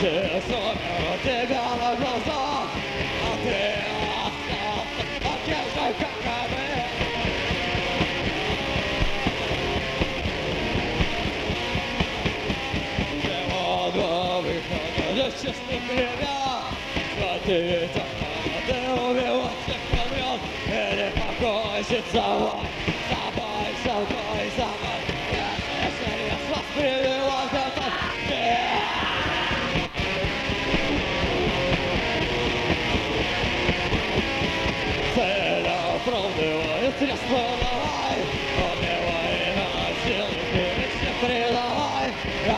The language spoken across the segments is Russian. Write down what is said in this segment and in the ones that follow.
ты сумел, у тебя на глазах, а ты остался таким же, как и мы. Его выхода до честных ребят, что ты ведь ты убивать всех подряд, или покончить собой, собой. Если вас привела к этому, оправдывает средства, давай, убивай насилу, не предавай,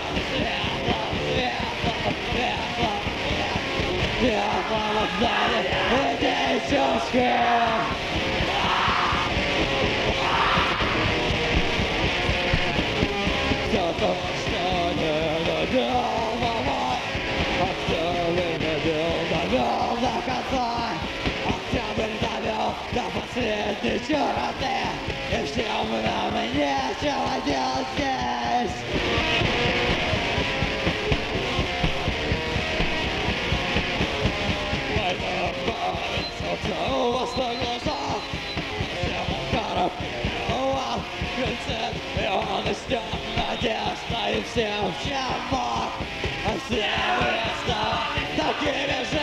светло вдали, иди чушки. Кто-то что не довел домой, а кто вынудил довел до конца. Октябрь довел до последней черты, и всем нам нечего делать здесь. Война борется у вас на глазах, всем укоров у вас крыльце, и он истек надежда, и всем в чем мог. А все вы стали такими же.